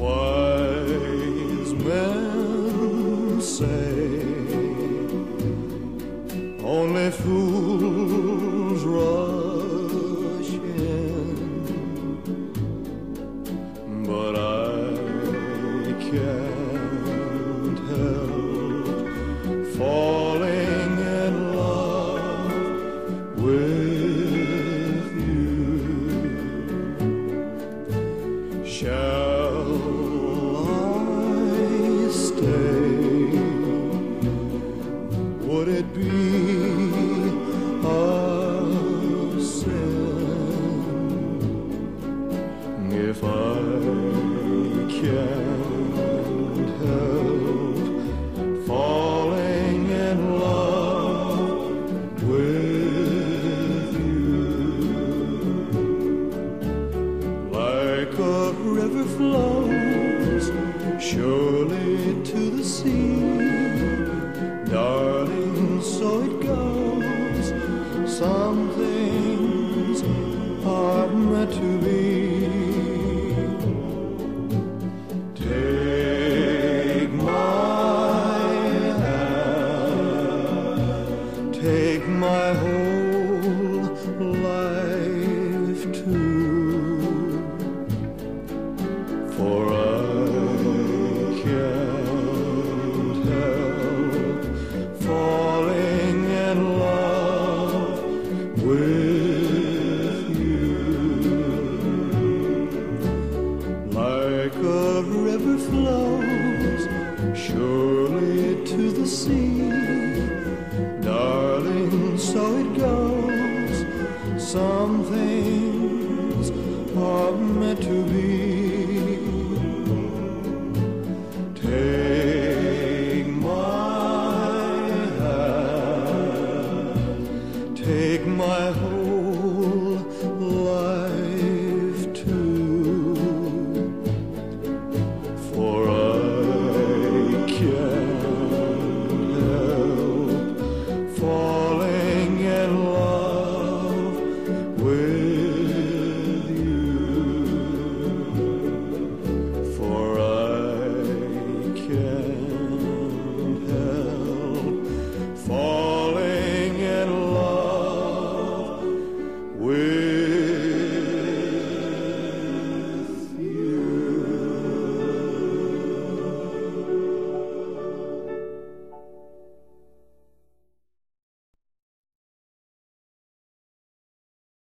Wise men say only fools rush in, but I can't help falling in love with you. Shall I stay? Would it be a sin if I can't help falling in love with you? Like a river flows surely to the sea, darling, so it goes. Some things are meant to be. Take my hand, take my whole life too, for I can't help falling in love with you. Like a river flows surely to the sea, darling, so it goes. Some things are meant to be. Take my hand, take my